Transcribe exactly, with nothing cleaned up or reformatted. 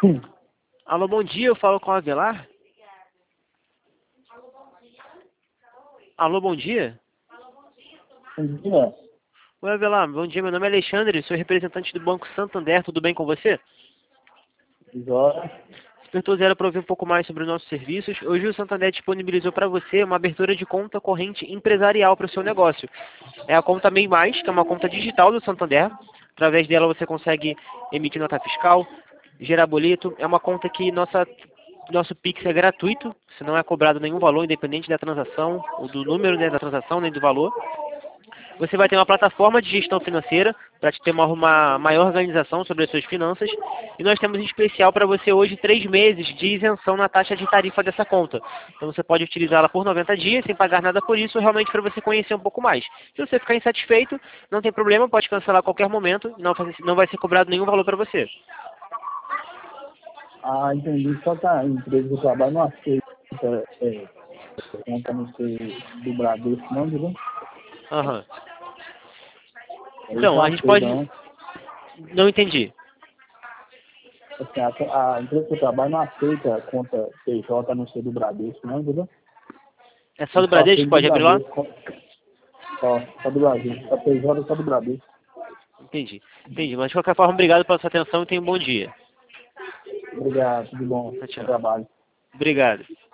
Alô, bom dia, eu falo com o Avelar. Alô, bom dia. Bom dia. Oi, Avelar, bom dia, meu nome é Alexandre, sou representante do Banco Santander, tudo bem com você? Jóia. Despertou Zero para ouvir um pouco mais sobre os nossos serviços. Hoje o Santander disponibilizou para você uma abertura de conta corrente empresarial para o seu negócio. É a conta MEI Mais, que é uma conta digital do Santander. Através dela você consegue emitir nota fiscal, gerar boleto. É uma conta que nossa, nosso Pix é gratuito, você não é cobrado nenhum valor, independente da transação, ou do número, né, da transação, nem do valor. Você vai ter uma plataforma de gestão financeira para te ter uma, uma maior organização sobre as suas finanças. E nós temos em especial para você hoje três meses de isenção na taxa de tarifa dessa conta. Então você pode utilizá-la por noventa dias sem pagar nada por isso, realmente para você conhecer um pouco mais. Se você ficar insatisfeito, não tem problema, pode cancelar a qualquer momento, não, faz- não vai ser cobrado nenhum valor para você. Ah, entendi. Só que a empresa do trabalho não aceita é, conta no seu do Bradesco, não, viu? Aham. Eles Então, não a gente aceitam, pode... não. Não entendi. Assim, a, a empresa do trabalho não aceita a conta P J no seu do Bradesco, não, viu? É só do Eles só Bradesco que aceitam do pode abrir lá? Bradesco. Só, só do Bradesco. Só P J só do Bradesco. Entendi. Entendi. Mas de qualquer forma, obrigado pela sua atenção e tenha um bom dia. Obrigado, tudo bom. Tchau, Bom tchau. trabalho. Obrigado.